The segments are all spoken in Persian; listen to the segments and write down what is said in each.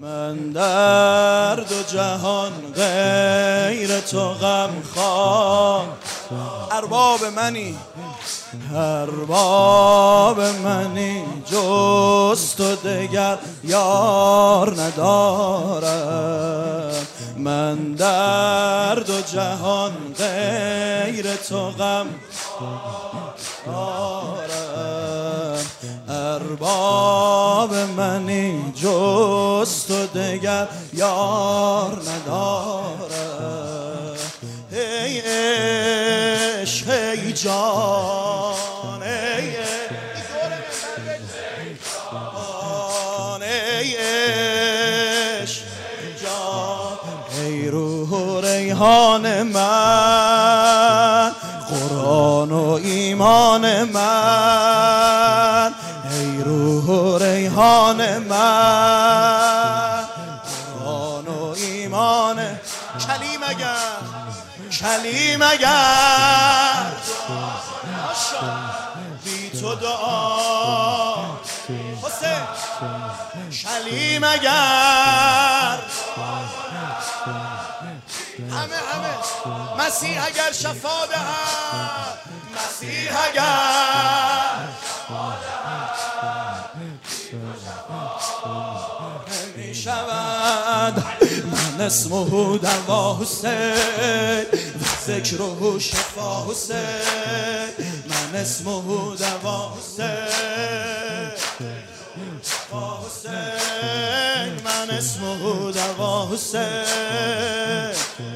من در دو جهان غیر تو غمخوار. ارباب منی ارباب منی جز تو دگر یار ندارم. من در دو جهان غیر تو غم دارم. ارباب منی جز تو دگر یار ندارم. ای عشق ای جان ای عشق جان ای روح و ریحان من، قرآن و ایمان من. ای روح و ریحان من، قرآن و ایمان. کلیم اگر بی تو دعا حسین، کلیم اگر همه مسیح اگر شفا دهد، مسیح اگر می شود من اسمه دوا حسین و ذکره شفا حسین. من اسمه دوا حسین من اسمه دوا حسین.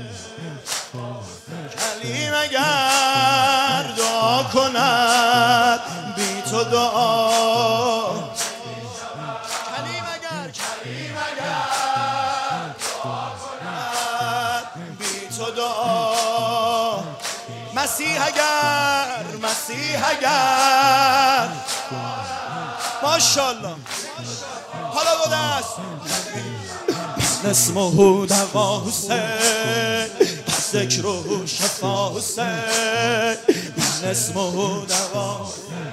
کلیم اگر دعا کند بی تو دعا، کلیم اگر دعا کند بی تو دعا. مسیح اگر ماشاءالله حالا بوده است. من اسمه دوا حسین ذکره شفا حسین. من اسمه دوا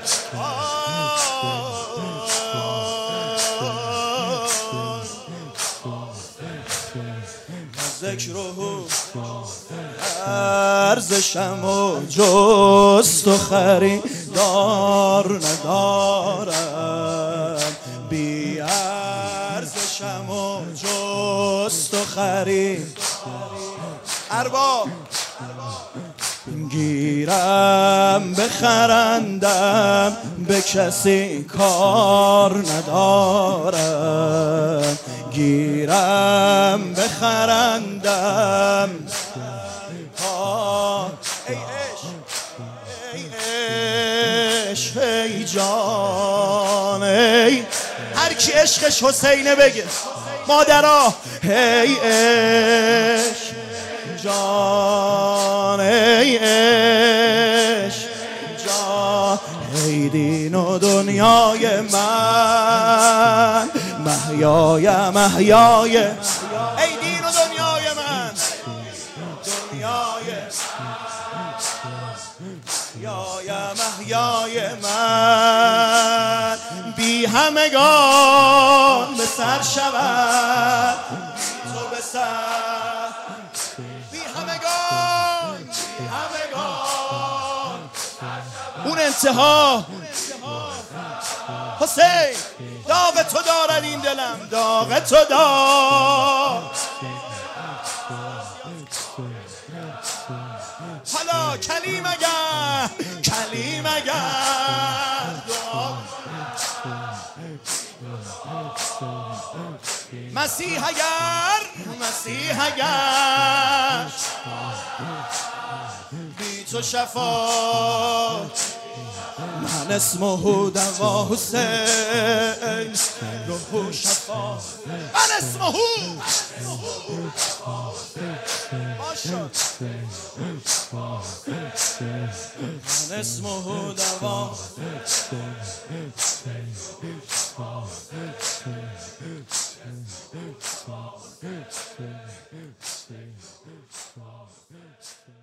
ذکره ارزشم و جز تو خریدار ندارم. بی ارزشم و جز تو خرید. ارباب گیرم بخرندم به کسی کار ندارم. گیرم بخرندم ای عشق ای جان ای. هر کی عشقش حسینه بگه مادرها. ای عشق جان ای عشق جان ای دین و دنیای من، محیای ای دین و دنیای من، محیای من. بی همگان به سر شود تو به سر. بی همگان اون انتها. حسین داغ تو دارد این دلم، داغ تو دار. حالا کلیم اگر مسیح اگر بی تو شفاعت. من اسمه دوا حسین روح شفا. من اسمه من اسمه دوا.